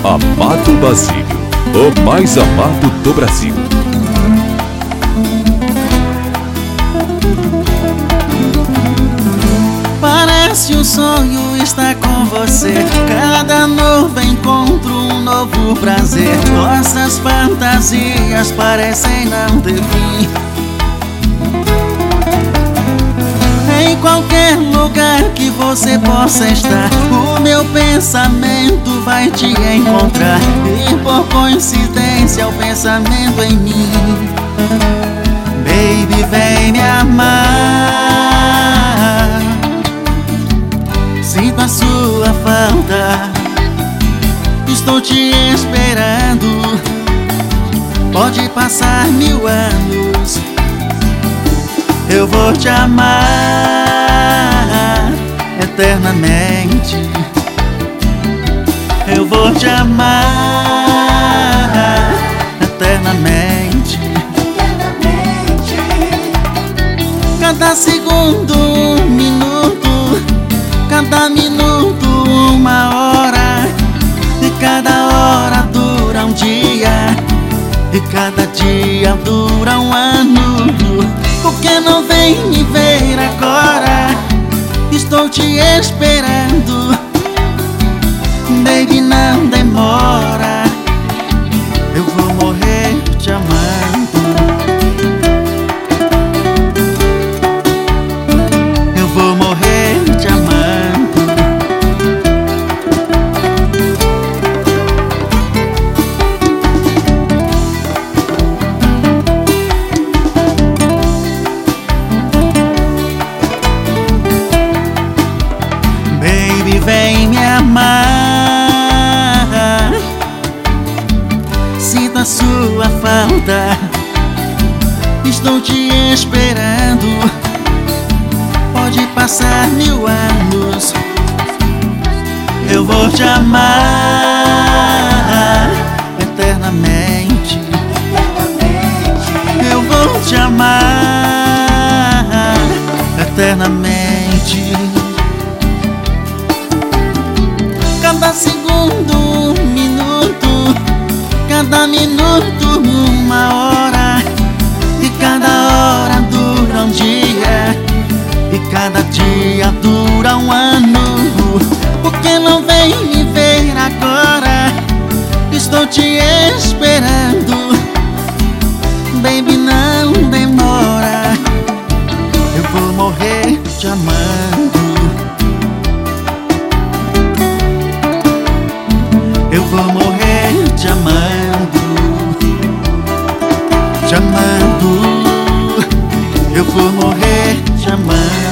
Amado Basílio, o mais amado do Brasil. Parece um sonho estar com você. Cada novo encontro, um novo prazer. Nossas fantasias parecem não ter fim. Em qualquer lugar que você possa estar, o meu pensamento vai te encontrar. E por coincidência o pensamento em mim. Baby, vem me amar. Sinto a sua falta, estou te esperando. Pode passar 1000 anos, eu vou te amar eternamente. Eu vou te amar eternamente. Cada segundo, um minuto, cada minuto, uma hora. E cada hora dura um dia, e cada dia dura um ano. Por que não vem me ver agora? Estou te esperando. Baby, não demora. Eu vou morrer te amando. Eu vou morrer te amando. Baby, vem me amar. Sinto a sua falta, estou te esperando. Pode passar 1000 anos, eu vou te amar eternamente. Eu vou te amar eternamente. Cada segundo, um minuto, cada minuto, uma hora. E cada hora dura um dia, e cada dia dura um ano. Por que não vem me ver agora? Estou te esperando. Baby, não demora. Eu vou morrer te amando. Eu vou morrer te amando. Te amando. Eu vou morrer te amando.